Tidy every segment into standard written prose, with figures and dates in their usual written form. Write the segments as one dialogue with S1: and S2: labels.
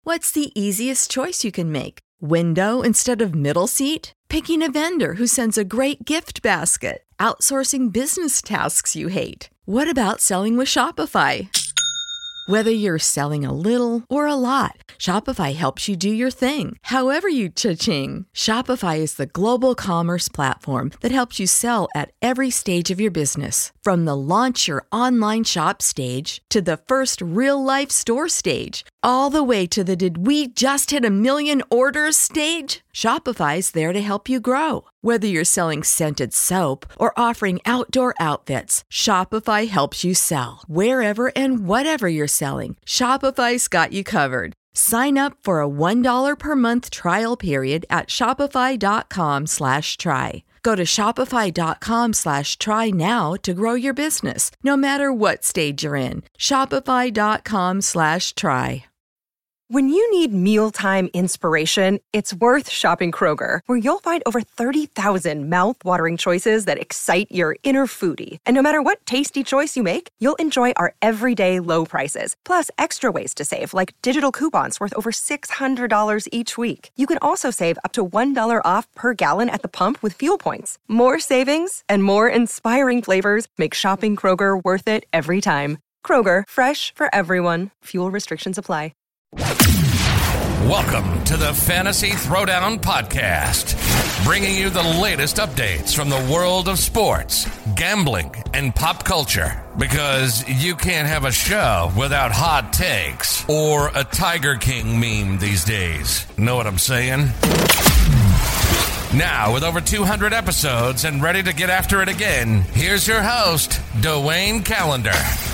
S1: What's the easiest choice you can make? Window instead of middle seat? Picking a vendor who sends a great gift basket? Outsourcing business tasks you hate? What about selling with Shopify? Whether you're selling a little or a lot, Shopify helps you do your thing, however you cha-ching. Shopify is the global commerce platform that helps you sell at every stage of your business. From the launch your online shop stage to the first real-life store stage, all the way to the did we just hit a million orders stage. Shopify's there to help you grow. Whether you're selling scented soap or offering outdoor outfits, Shopify helps you sell. Wherever and whatever you're selling, Shopify's got you covered. Sign up for a $1 per month trial period at shopify.com/try. Go to shopify.com/try now to grow your business, no matter what stage you're in. Shopify.com/try.
S2: When you need mealtime inspiration, it's worth shopping Kroger, where you'll find over 30,000 mouth-watering choices that excite your inner foodie. And no matter what tasty choice you make, you'll enjoy our everyday low prices, plus extra ways to save, like digital coupons worth over $600 each week. You can also save up to $1 off per gallon at the pump with fuel points. More savings and more inspiring flavors make shopping Kroger worth it every time. Kroger, fresh for everyone. Fuel restrictions apply.
S3: Welcome to the Fantasy Throwdown Podcast, bringing you the latest updates from the world of sports, gambling, and pop culture. Because you can't have a show without hot takes or a Tiger King meme these days. Know what I'm saying? Now, with over 200 episodes and ready to get after it again, here's your host, Dwayne Callender.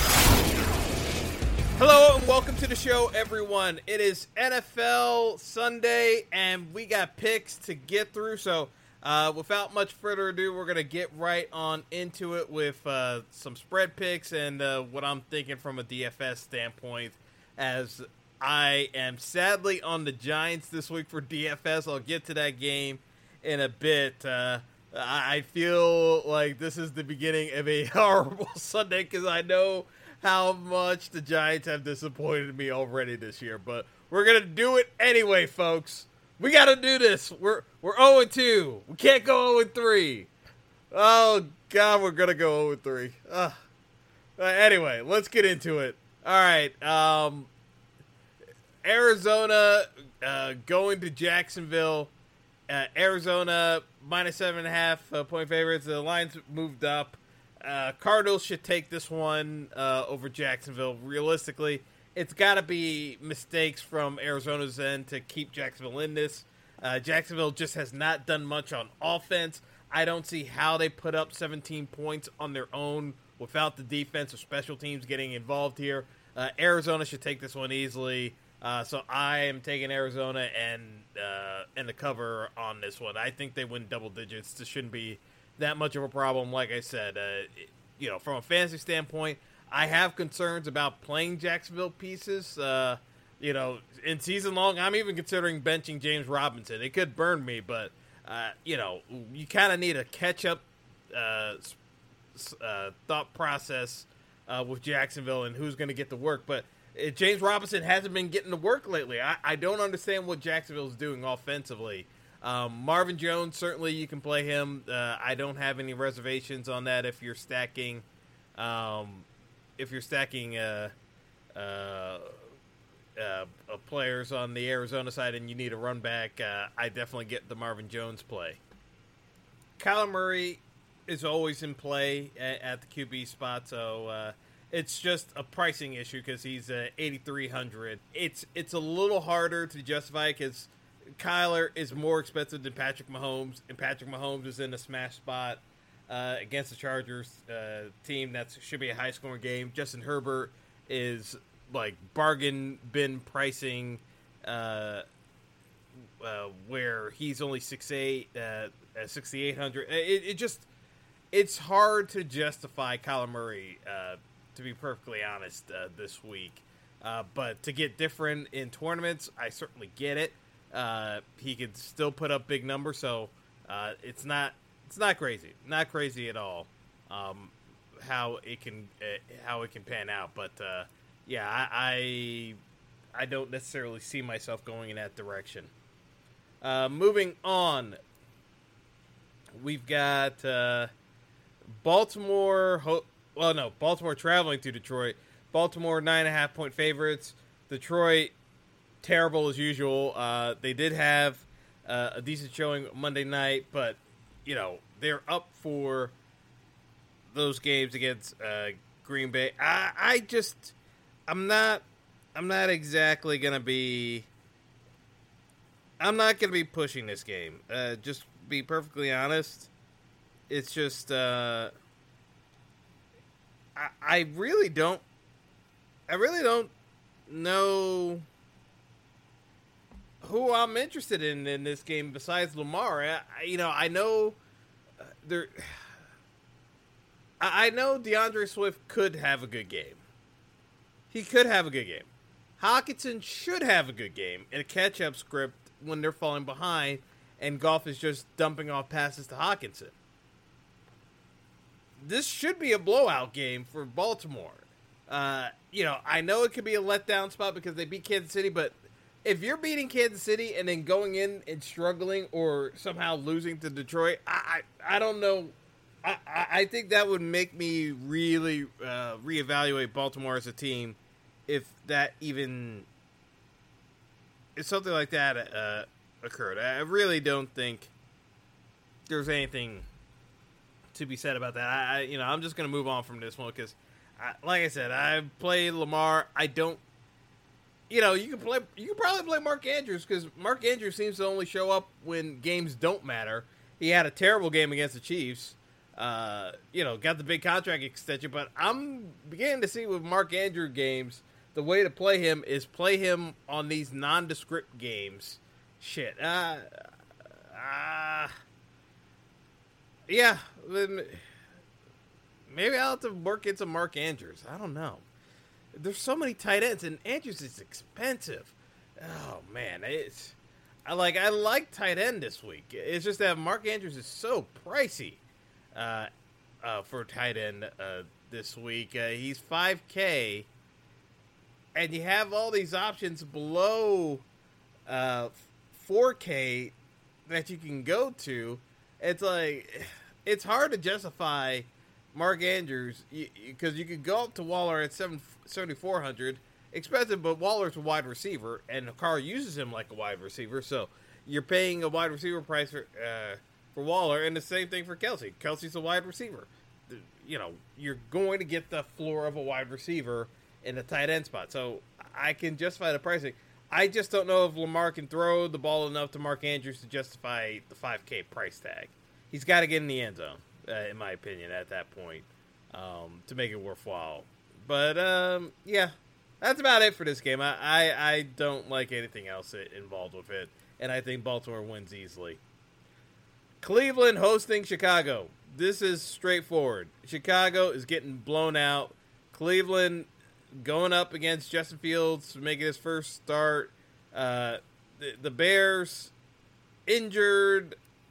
S4: Hello and welcome to the show, everyone. It is NFL Sunday, and we got picks to get through. So, without much further ado, we're going to get right on into it with some spread picks and what I'm thinking from a DFS standpoint, as I am sadly on the Giants this week for DFS. I'll get to that game in a bit. I feel like this is the beginning of a horrible Sunday because I know how much the Giants have disappointed me already this year, but we're gonna do it anyway, folks. We gotta do this. We're 0-2. We can't go 0-3. Oh God, we're gonna go 0-3. Anyway, let's get into it. All right, Arizona going to Jacksonville. Arizona minus 7.5 point favorites. The line's moved up. Cardinals should take this one over Jacksonville. Realistically, it's got to be mistakes from Arizona's end to keep Jacksonville in this. Jacksonville just has not done much on offense. I don't see how they put up 17 points on their own without the defense or special teams getting involved here. Arizona should take this one easily. So I am taking Arizona and the cover on this one. I think they win double digits. This shouldn't be that much of a problem. Like I said, from a fantasy standpoint, I have concerns about playing Jacksonville pieces. In season long, I'm even considering benching James Robinson. It could burn me, but you kind of need a catch-up thought process with Jacksonville and who's going to get the work. But James Robinson hasn't been getting the work lately. I don't understand what Jacksonville's doing offensively. Marvin Jones, certainly you can play him. I don't have any reservations on that if you're stacking players on the Arizona side and you need a run back. I definitely get the Marvin Jones play. Kyler Murray is always in play at the QB spot, so it's just a pricing issue because he's 8,300. It's a little harder to justify because Kyler is more expensive than Patrick Mahomes, and Patrick Mahomes is in a smash spot against the Chargers team that should be a high-scoring game. Justin Herbert is like bargain bin pricing where he's only 6'8", 6,800. It's hard to justify Kyler Murray, to be perfectly honest, this week. But to get different in tournaments, I certainly get it. He could still put up big numbers, so it's not crazy, not crazy at all. How it can pan out, but I I don't necessarily see myself going in that direction. Moving on, we've got Baltimore. Baltimore traveling to Detroit. Baltimore 9.5-point favorites. Detroit, terrible as usual. They did have a decent showing Monday night, but they're up for those games against Green Bay. I'm not exactly gonna be. I'm not gonna be pushing this game. Just be perfectly honest. It's just I really don't know who I'm interested in this game besides Lamar. I know there. I know DeAndre Swift could have a good game. He could have a good game. Hockenson should have a good game in a catch-up script when they're falling behind and Goff is just dumping off passes to Hockenson. This should be a blowout game for Baltimore. I know it could be a letdown spot because they beat Kansas City, but if you're beating Kansas City and then going in and struggling or somehow losing to Detroit, I don't know. I think that would make me really reevaluate Baltimore as a team if something like that occurred. I really don't think there's anything to be said about that. I'm just going to move on from this one because, like I said, I've played Lamar. I don't. You can probably play Mark Andrews because Mark Andrews seems to only show up when games don't matter. He had a terrible game against the Chiefs. Got the big contract extension, but I'm beginning to see with Mark Andrews games, the way to play him is play him on these nondescript games. Shit. Yeah. Maybe I'll have to work into Mark Andrews. I don't know. There's so many tight ends, and Andrews is expensive. Oh, man. I like tight end this week. It's just that Mark Andrews is so pricey for tight end this week. He's $5K, and you have all these options below $4K that you can go to. It's hard to justify Mark Andrews because you could go up to Waller at $7,400, expensive, but Waller's a wide receiver, and Carr uses him like a wide receiver, so you're paying a wide receiver price for Waller, and the same thing for Kelsey. Kelsey's a wide receiver. You're going to get the floor of a wide receiver in the tight end spot, so I can justify the pricing. I just don't know if Lamar can throw the ball enough to Mark Andrews to justify the $5K price tag. He's got to get in the end zone, in my opinion, at that point, to make it worthwhile. But, yeah, that's about it for this game. I don't like anything else involved with it, and I think Baltimore wins easily. Cleveland hosting Chicago. This is straightforward. Chicago is getting blown out. Cleveland going up against Justin Fields, making his first start. The Bears injured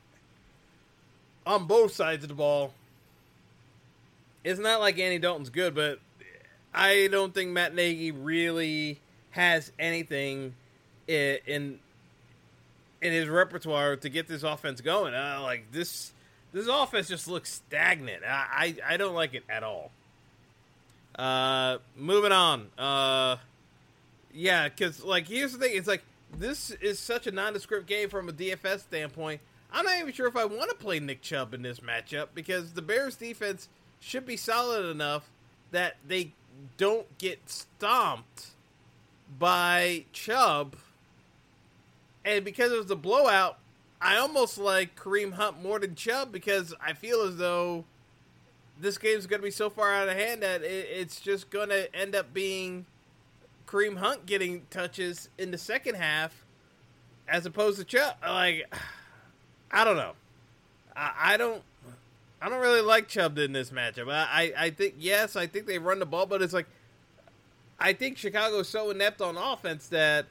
S4: on both sides of the ball. It's not like Andy Dalton's good, but I don't think Matt Nagy really has anything in his repertoire to get this offense going. This offense just looks stagnant. I don't like it at all. Moving on. Because here's the thing. It's this is such a nondescript game from a DFS standpoint. I'm not even sure if I want to play Nick Chubb in this matchup because the Bears defense should be solid enough that they don't get stomped by Chubb. And because it was a blowout, I almost like Kareem Hunt more than Chubb because I feel as though this game's going to be so far out of hand that it's just going to end up being Kareem Hunt getting touches in the second half as opposed to Chubb. I don't know. I don't really like Chubb in this matchup. I think, yes, I think they run the ball, but it's I think Chicago's so inept on offense that,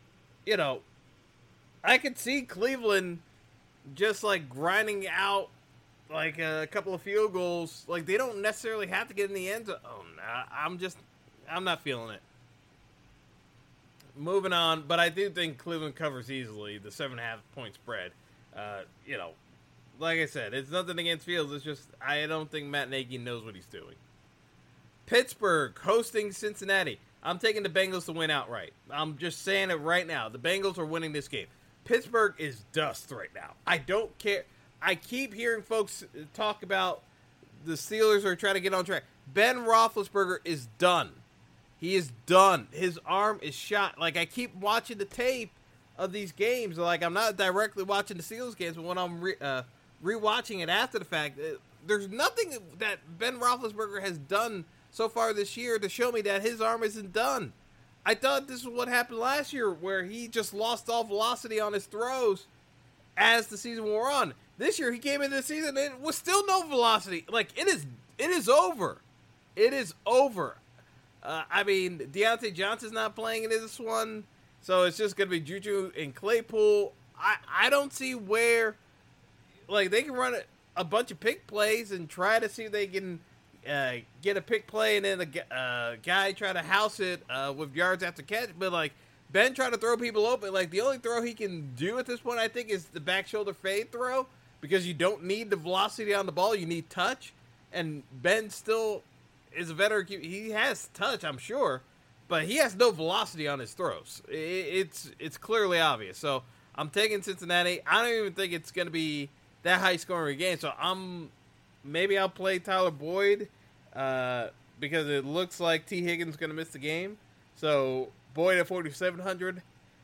S4: I could see Cleveland just grinding out a couple of field goals. They don't necessarily have to get in the end zone. I'm not feeling it. moving on, but I do think Cleveland covers easily the 7.5 point spread. Like I said, it's nothing against Fields. It's just I don't think Matt Nagy knows what he's doing. Pittsburgh hosting Cincinnati. I'm taking the Bengals to win outright. I'm just saying it right now. The Bengals are winning this game. Pittsburgh is dust right now. I don't care. I keep hearing folks talk about the Steelers are trying to get on track. Ben Roethlisberger is done. He is done. His arm is shot. Like, I keep watching the tape of these games. Like, I'm not directly watching the Steelers games, but when I'm rewatching it after the fact, there's nothing that Ben Roethlisberger has done so far this year to show me that his arm isn't done. I thought this was what happened last year, where he just lost all velocity on his throws as the season wore on. This year, he came into the season and it was still no velocity. Like, it is over. It is over. I mean, Deontay Johnson's not playing in this one, so it's just going to be Juju and Claypool. I don't see where, like, they can run a bunch of pick plays and try to see if they can get a pick play and then the guy try to house it with yards after catch. But, like, Ben trying to throw people open. Like, the only throw he can do at this point, I think, is the back shoulder fade throw, because you don't need the velocity on the ball. You need touch. And Ben still is a veteran. He has touch, I'm sure, but he has no velocity on his throws. It's clearly obvious. So I'm taking Cincinnati. I don't even think it's going to be that high scoring game. So maybe I'll play Tyler Boyd because it looks like T. Higgins is going to miss the game. So Boyd at 4,700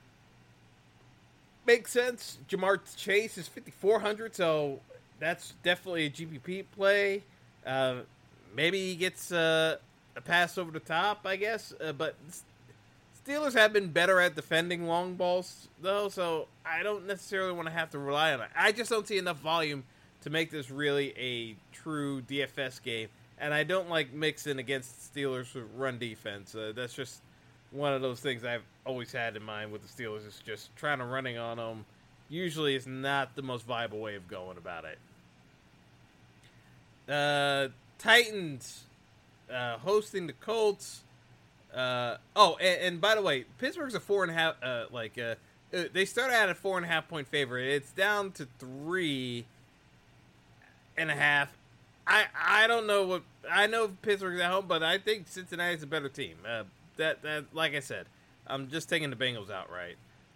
S4: makes sense. Jamar Chase is 5,400, so that's definitely a GPP play. Maybe he gets a pass over the top, I guess. But Steelers have been better at defending long balls, though, so I don't necessarily want to have to rely on it. I just don't see enough volume to make this really a true DFS game. And I don't like mixing against Steelers run defense. That's just one of those things I've always had in mind with the Steelers. Is just trying to running on them usually is not the most viable way of going about it. Titans hosting the Colts. And by the way, Pittsburgh's a 4.5. They started out at 4.5 point favorite. It's down to 3.5. I don't know what. I know Pittsburgh's at home, but I think Cincinnati's a better team. That like I said, I'm just taking the Bengals outright.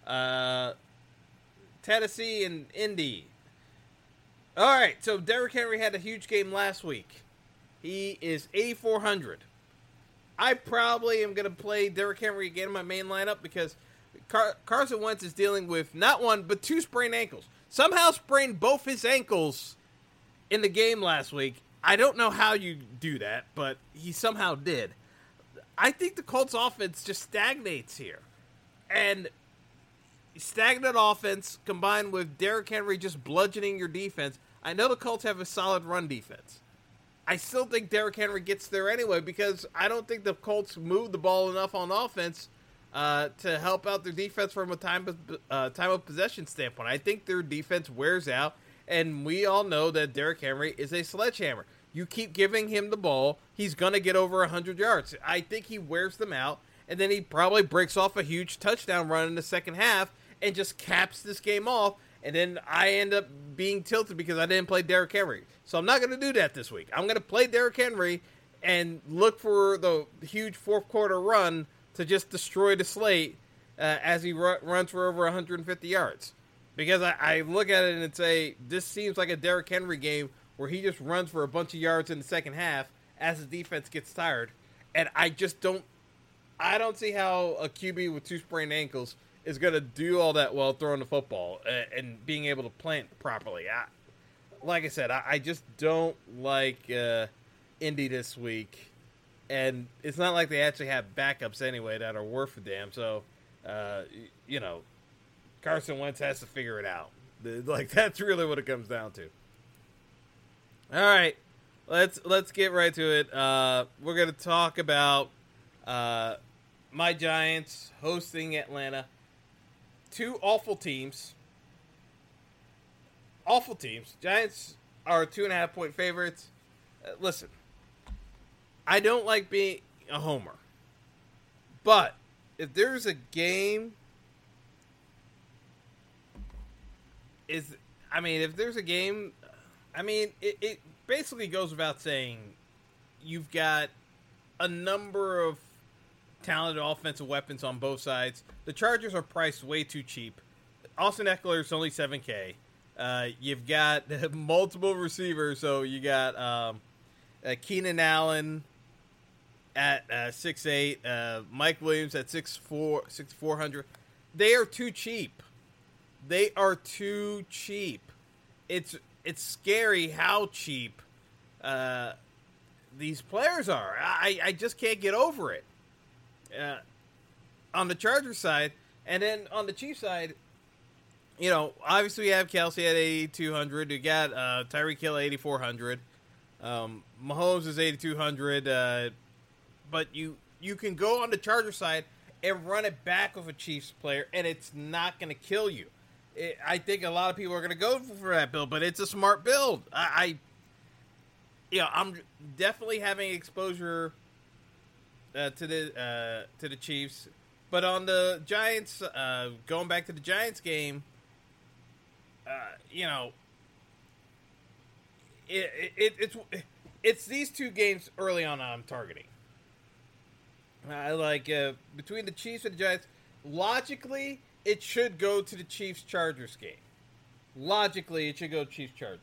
S4: Tennessee and Indy. All right, so Derrick Henry had a huge game last week. He is 8,400. I probably am going to play Derrick Henry again in my main lineup because Carson Wentz is dealing with not one, but two sprained ankles. Somehow sprained both his ankles in the game last week. I don't know how you do that, but he somehow did. I think the Colts offense just stagnates here. And stagnant offense combined with Derrick Henry just bludgeoning your defense. I know the Colts have a solid run defense. I still think Derrick Henry gets there anyway because I don't think the Colts move the ball enough on offense to help out their defense from a time of possession standpoint. I think their defense wears out, and we all know that Derrick Henry is a sledgehammer. You keep giving him the ball, he's going to get over 100 yards. I think he wears them out, and then he probably breaks off a huge touchdown run in the second half and just caps this game off, and then I end up being tilted because I didn't play Derrick Henry. So I'm not going to do that this week. I'm going to play Derrick Henry and look for the huge fourth quarter run to just destroy the slate as he runs for over 150 yards. Because I look at it and say, this seems like a Derrick Henry game where he just runs for a bunch of yards in the second half as the defense gets tired. And I don't see how a QB with two sprained ankles is going to do all that well throwing the football and being able to plant properly. Like I said, I just don't like Indy this week. And it's not like they actually have backups anyway that are worth a damn. So, Carson Wentz has to figure it out. That's really what it comes down to. All right, let's get right to it. We're going to talk about my Giants hosting Atlanta. Two awful teams. Awful teams. Giants are 2.5 point favorites. Listen, I don't like being a homer, but if there's a game, if there's a game, it basically goes without saying, you've got a number of talented offensive weapons on both sides. The Chargers are priced way too cheap. Austin Eckler is only $7K. You've got multiple receivers, so you got Keenan Allen at 6'8", Mike Williams at 6'4", They are too cheap. They are too cheap. It's scary how cheap these players are. I just can't get over it. On the Chargers side, and then on the Chiefs side, obviously we have Kelsey at 8,200. You got Tyreek Hill at 8,400. Mahomes is 8,200. But you can go on the Chargers side and run it back with a Chiefs player, and it's not going to kill you. I think a lot of people are going to go for that build, but it's a smart build. I'm definitely having exposure to the Chiefs, but on the Giants, going back to the Giants game, it's these two games early on I'm targeting. Between the Chiefs and the Giants, logically, it should go to the Chiefs-Chargers game. Logically, it should go Chiefs-Chargers.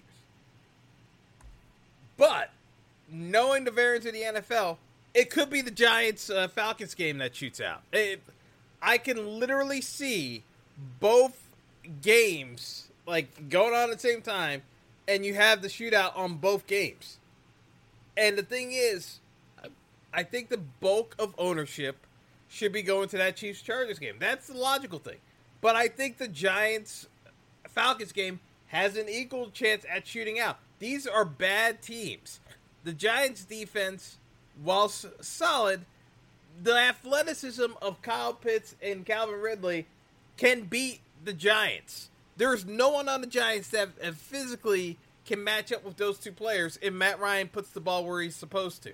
S4: But, knowing the variance of the NFL, it could be the Giants-Falcons game that shoots out. I can literally see both games, going on at the same time, and you have the shootout on both games. And the thing is, I think the bulk of ownership should be going to that Chiefs-Chargers game. That's the logical thing. But I think the Giants-Falcons game has an equal chance at shooting out. These are bad teams. The Giants' defense, while solid, the athleticism of Kyle Pitts and Calvin Ridley can beat the Giants. There's no one on the Giants that physically can match up with those two players if Matt Ryan puts the ball where he's supposed to.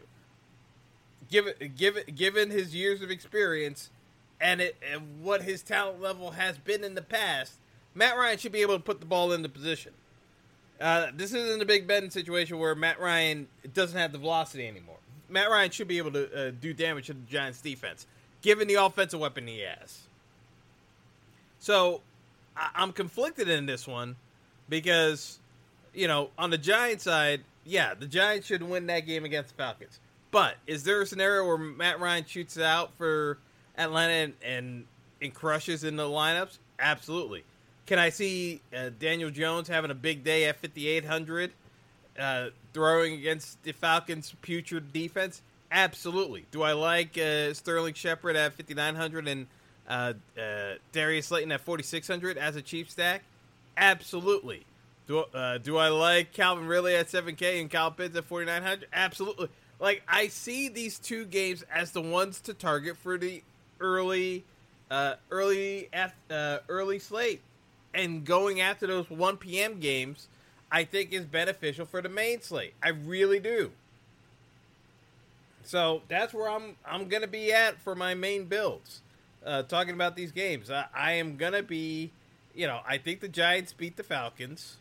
S4: Given his years of experience and what his talent level has been in the past, Matt Ryan should be able to put the ball in the position. This isn't a Big Ben situation where Matt Ryan doesn't have the velocity anymore. Matt Ryan should be able to do damage to the Giants' defense, given the offensive weapon he has. So, I'm conflicted in this one because, on the Giants side, yeah, the Giants should win that game against the Falcons. But is there a scenario where Matt Ryan shoots it out for Atlanta and crushes in the lineups? Absolutely. Can I see Daniel Jones having a big day at 5,800, throwing against the Falcons' putrid defense? Absolutely. Do I like Sterling Shepard at 5,900 and Darius Slayton at 4,600 as a Chiefs stack? Absolutely. Do I like Calvin Ridley at 7K and Kyle Pitts at 4,900? Absolutely. I see these two games as the ones to target for the early slate, and going after those 1 p.m. games, I think is beneficial for the main slate. I really do. So that's where I'm gonna be at for my main builds. Talking about these games, I am gonna be, I think the Giants beat the Falcons.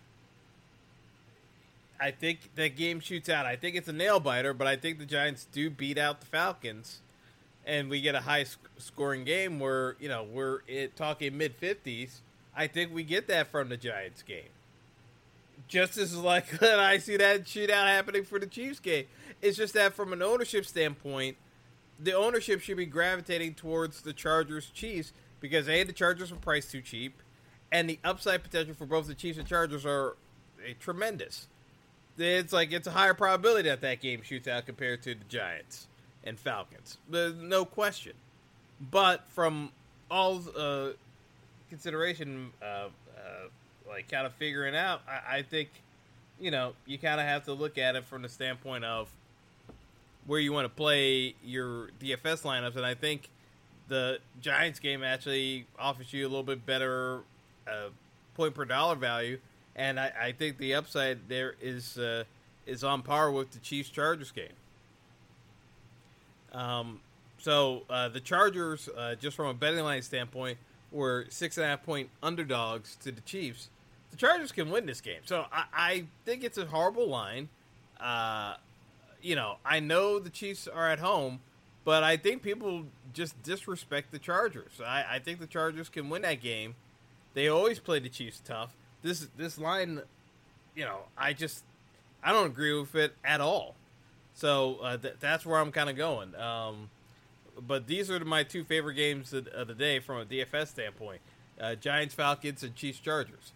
S4: I think that game shoots out. I think it's a nail biter, but I think the Giants do beat out the Falcons, and we get a high scoring game where we're talking mid-50s. I think we get that from the Giants game. Just as likely that I see that shootout happening for the Chiefs game. It's just that from an ownership standpoint, the ownership should be gravitating towards the Chargers-Chiefs because the Chargers are priced too cheap, and the upside potential for both the Chiefs and Chargers are tremendous. It's a higher probability that game shoots out compared to the Giants and Falcons. There's no question. But from all consideration, kind of figuring out, I think, you kind of have to look at it from the standpoint of where you want to play your DFS lineups. And I think the Giants game actually offers you a little bit better point per dollar value. And I think the upside there is on par with the Chiefs-Chargers game. So the Chargers, just from a betting line standpoint, were 6.5-point underdogs to the Chiefs. The Chargers can win this game. So I think it's a horrible line. I know the Chiefs are at home, but I think people just disrespect the Chargers. I think the Chargers can win that game. They always play the Chiefs tough. This line, I don't agree with it at all. So that's where I'm kind of going. But these are my two favorite games of the day from a DFS standpoint. Giants, Falcons, and Chiefs, Chargers.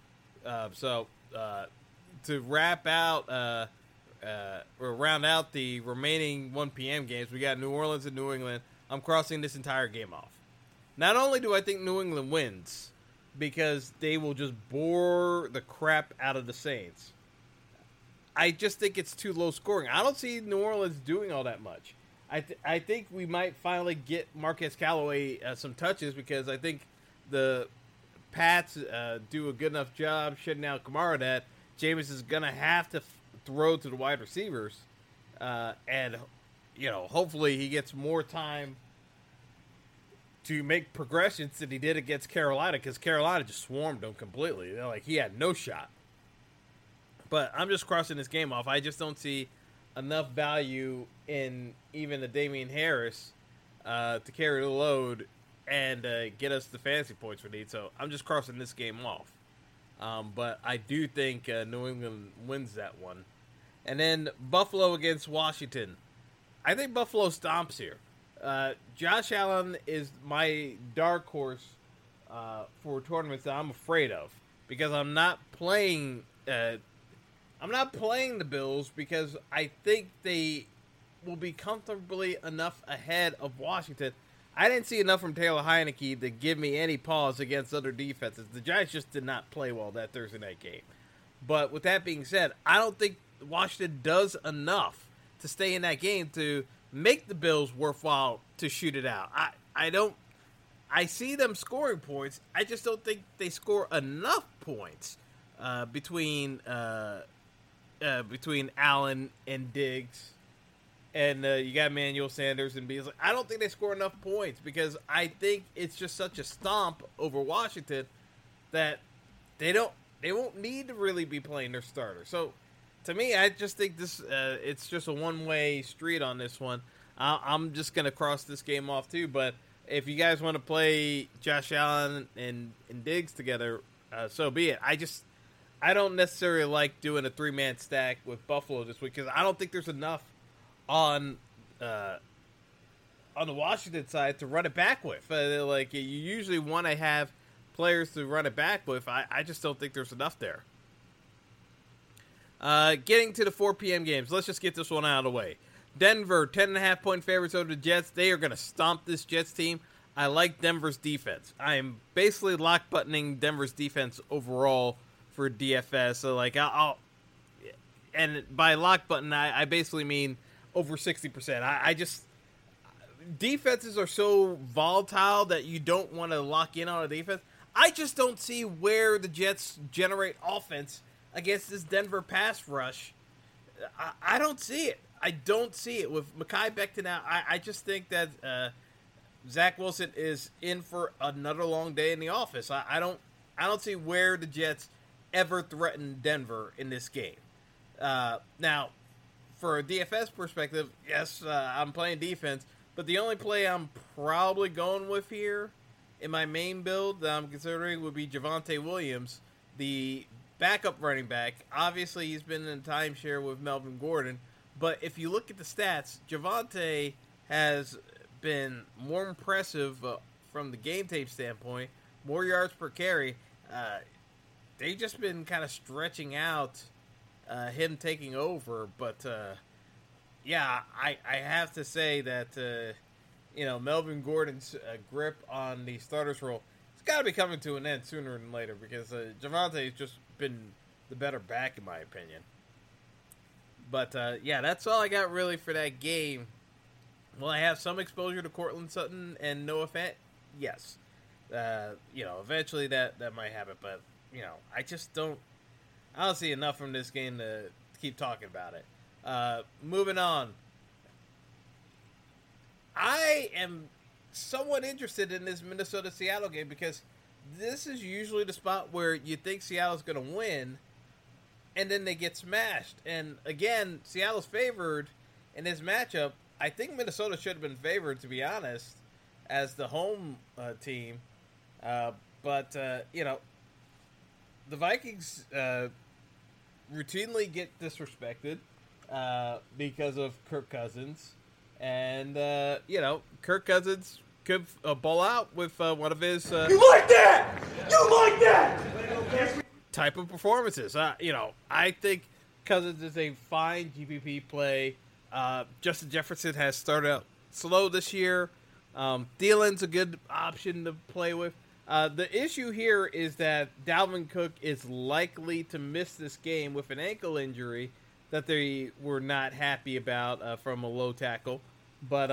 S4: To wrap out or round out the remaining 1 p.m. games, we got New Orleans and New England. I'm crossing this entire game off. Not only do I think New England wins, because they will just bore the crap out of the Saints, I just think it's too low scoring. I don't see New Orleans doing all that much. I think we might finally get Marquez Callaway some touches, because I think the Pats do a good enough job shutting out Kamara that Jameis is going to have to throw to the wide receivers. And hopefully he gets more time to make progressions than he did against Carolina, because Carolina just swarmed him completely. He had no shot. But I'm just crossing this game off. I just don't see enough value in even the Damian Harris to carry the load and get us the fantasy points we need. So I'm just crossing this game off. But I do think New England wins that one. And then Buffalo against Washington. I think Buffalo stomps here. Josh Allen is my dark horse for tournaments that I'm afraid of, because I'm not playing the Bills, because I think they will be comfortably enough ahead of Washington. I didn't see enough from Taylor Heineke to give me any pause against other defenses. The Giants just did not play well that Thursday night game. But with that being said, I don't think Washington does enough to stay in that game to make the Bills worthwhile to shoot it out. I see them scoring points. I just don't think they score enough points between Allen and Diggs, and you got Emmanuel Sanders and Beasley. I don't think they score enough points, because I think it's just such a stomp over Washington that they won't need to really be playing their starter. So to me, I just think this it's just a one-way street on this one. I'm just gonna cross this game off too. But if you guys want to play Josh Allen and Diggs together, so be it. I don't necessarily like doing a 3-man stack with Buffalo this week, because I don't think there's enough on the Washington side to run it back with. You usually want to have players to run it back with. I just don't think there's enough there. Getting to the 4 p.m. games, let's just get this one out of the way. Denver, 10.5-point favorites over the Jets. They are going to stomp this Jets team. I like Denver's defense. I am basically lock-buttoning Denver's defense overall for DFS. So, and by lock button, I basically mean over 60%. Defenses are so volatile that you don't want to lock in on a defense. I just don't see where the Jets generate offense against this Denver pass rush. I don't see it. I don't see it. With Mekhi Becton out, I just think that Zach Wilson is in for another long day in the office. I don't see where the Jets ever threaten Denver in this game. Now, for a DFS perspective, yes, I'm playing defense, but the only play I'm probably going with here in my main build that I'm considering would be Javonte Williams, the backup running back. Obviously, he's been in a timeshare with Melvin Gordon, but if you look at the stats, Javonte has been more impressive from the game tape standpoint, more yards per carry. They've just been kind of stretching out him taking over, but yeah, I have to say that Melvin Gordon's grip on the starters role, it's got to be coming to an end sooner than later, because Javonte's just been the better back in my opinion. But yeah, that's all I got really for that game. Will I have some exposure to Courtland Sutton and Noah Fant? Yes. Eventually that might happen, but I don't see enough from this game to keep talking about it. Moving on. I am somewhat interested in this Minnesota-Seattle game because this is usually the spot where you think Seattle's going to win, and then they get smashed. And again, Seattle's favored in this matchup. I think Minnesota should have been favored, to be honest, as the home team. But you know, the Vikings routinely get disrespected because of Kirk Cousins. And, you know, Kirk Cousins could ball out with one of his...
S5: You like that? You like that?
S4: type of performances. You know, I think Cousins is a fine GPP play. Justin Jefferson has started out slow this year. Thielen's a good option to play with. The issue here is that Dalvin Cook is likely to miss this game with an ankle injury that they were not happy about from a low tackle. But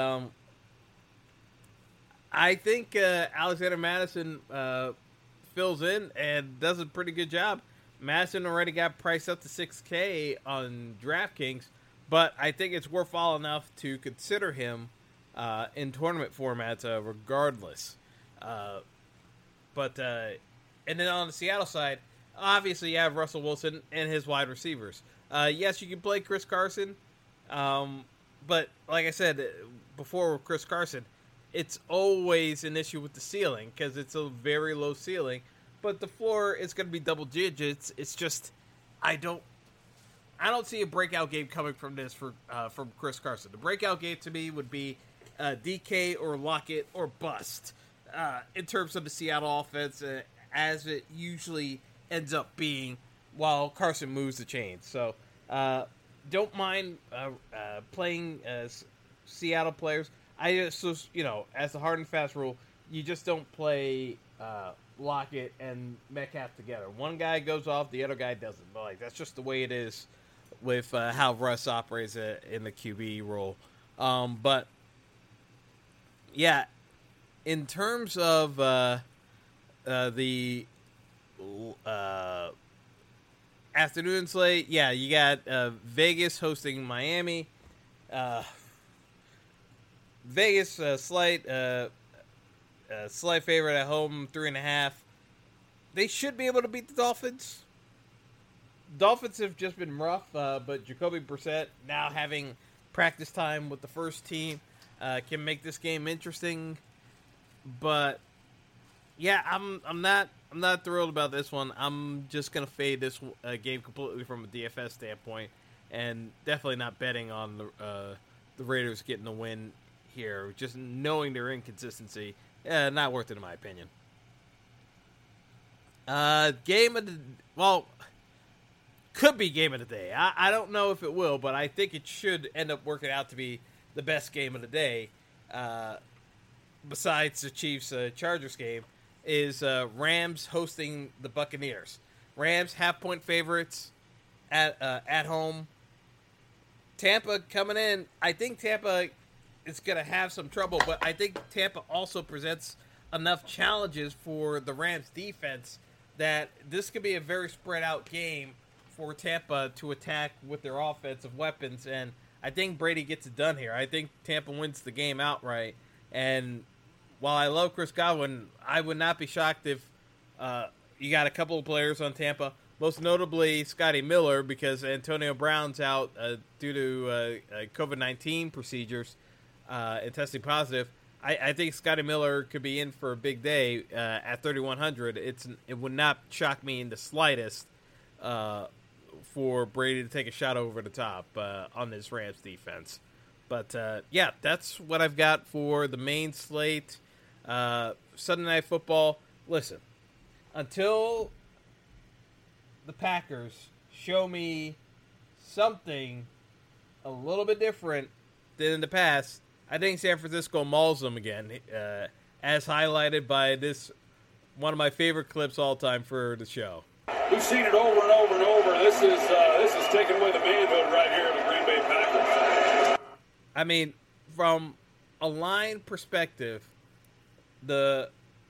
S4: I think Alexander Madison fills in and does a pretty good job. Madison already got priced up to $6K on DraftKings, but I think it's worthwhile enough to consider him in tournament formats regardless. And then on the Seattle side, obviously you have Russell Wilson and his wide receivers. Yes, you can play Chris Carson, but like I said before with Chris Carson, it's always an issue with the ceiling because it's a very low ceiling. But the floor is going to be double digits. It's just I don't see a breakout game coming from this from Chris Carson. The breakout game to me would be DK or Lockett or bust in terms of the Seattle offense, as it usually ends up being while Carson moves the chains. So don't mind playing Seattle players. I just, you know, as the hard and fast rule, you just don't play Lockett and Metcalf together. One guy goes off, the other guy doesn't. But, like, that's just the way it is with how Russ operates in the QB role. But yeah, in terms of the afternoon slate, yeah, you got Vegas hosting Miami. Vegas slight favorite at home, 3.5. They should be able to beat the Dolphins. Dolphins have just been rough, but Jacoby Brissett now having practice time with the first team can make this game interesting. But yeah, I'm not thrilled about this one. I'm just gonna fade this game completely from a DFS standpoint, and definitely not betting on the Raiders getting the win here. Just knowing their inconsistency, not worth it in my opinion. Could be game of the day. I don't know if it will, but I think it should end up working out to be the best game of the day. Besides the Chiefs-Chargers game, is Rams hosting the Buccaneers. Rams half-point favorites at home. Tampa coming in. I think Tampa is going to have some trouble, but I think Tampa also presents enough challenges for the Rams defense that this could be a very spread-out game for Tampa to attack with their offensive weapons, and I think Brady gets it done here. I think Tampa wins the game outright, and while I love Chris Godwin, I would not be shocked if you got a couple of players on Tampa, most notably Scotty Miller, because Antonio Brown's out due to COVID-19 procedures and testing positive. I think Scotty Miller could be in for a big day at 3,100. It would not shock me in the slightest for Brady to take a shot over the top on this Rams defense. But, yeah, that's what I've got for the main slate. Sunday Night Football. Listen, until the Packers show me something a little bit different than in the past, I think San Francisco mauls them again, as highlighted by this one of my favorite clips all time for the show.
S5: We've seen it over and over and over. This is taking away the manhood right here of the Green Bay Packers.
S4: I mean, from a line perspective, the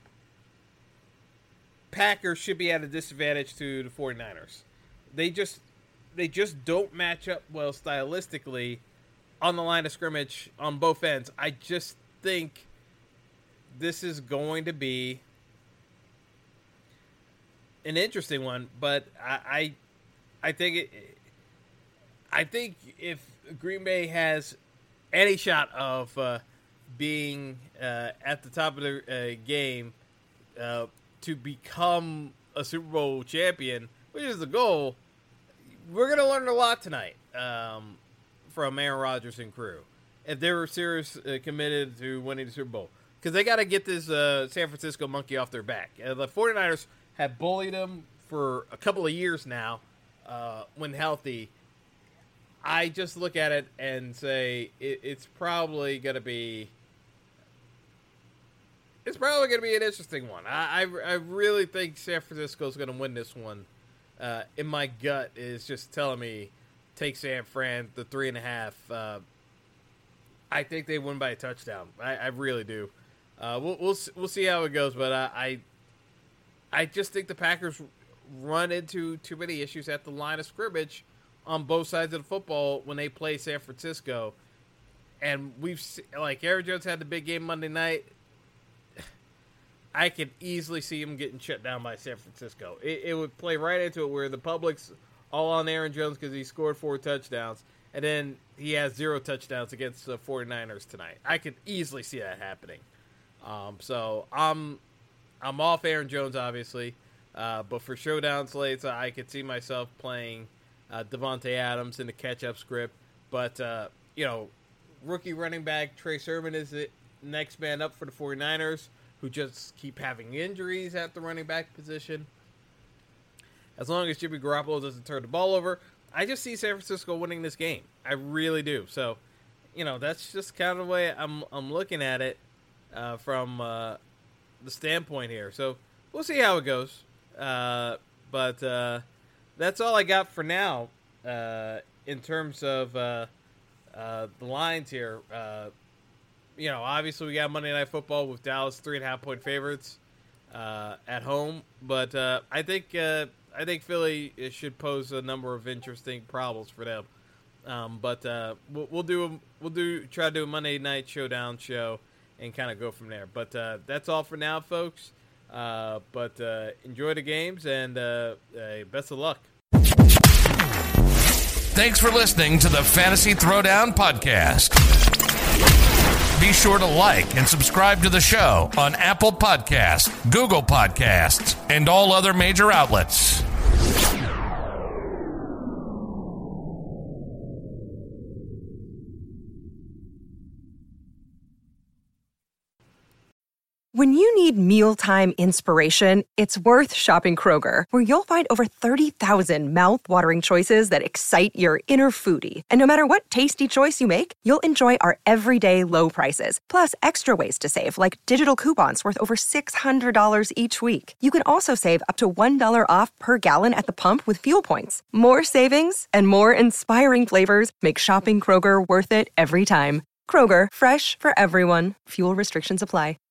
S4: Packers should be at a disadvantage to the 49ers. They just don't match up well stylistically on the line of scrimmage on both ends. I just think this is going to be an interesting one, but I think if Green Bay has any shot of being at the top of the game to become a Super Bowl champion, which is the goal, we're going to learn a lot tonight from Aaron Rodgers and crew. If they were serious, committed to winning the Super Bowl. Because they got to get this San Francisco monkey off their back. The 49ers have bullied them for a couple of years now when healthy. I just look at it and say it's probably going to be an interesting one. I really think San Francisco is going to win this one. In my gut is just telling me take San Fran, the 3.5. I think they win by a touchdown. I really do. We'll see how it goes, but I just think the Packers run into too many issues at the line of scrimmage on both sides of the football when they play San Francisco. And Aaron Jones had the big game Monday night. I could easily see him getting shut down by San Francisco. It would play right into it where the public's all on Aaron Jones because he scored 4 touchdowns, and then he has 0 touchdowns against the 49ers tonight. I could easily see that happening. So I'm off Aaron Jones, obviously, but for showdown slates, I could see myself playing Devontae Adams in the catch-up script. But, rookie running back Trey Sermon is the next man up for the 49ers, who just keep having injuries at the running back position. As long as Jimmy Garoppolo doesn't turn the ball over, I just see San Francisco winning this game. I really do. So, that's just kind of the way I'm looking at it from the standpoint here. So, we'll see how it goes. But that's all I got for now in terms of the lines here. Obviously we got Monday Night Football with Dallas 3.5-point favorites at home, but I think Philly should pose a number of interesting problems for them. But we'll try to do a Monday Night Showdown show and kind of go from there. But that's all for now, folks. But enjoy the games and best of luck.
S3: Thanks for listening to the Fantasy Throwdown Podcast. Be sure to like and subscribe to the show on Apple Podcasts, Google Podcasts, and all other major outlets.
S2: When you need mealtime inspiration, it's worth shopping Kroger, where you'll find over 30,000 mouth-watering choices that excite your inner foodie. And no matter what tasty choice you make, you'll enjoy our everyday low prices, plus extra ways to save, like digital coupons worth over $600 each week. You can also save up to $1 off per gallon at the pump with fuel points. More savings and more inspiring flavors make shopping Kroger worth it every time. Kroger, fresh for everyone. Fuel restrictions apply.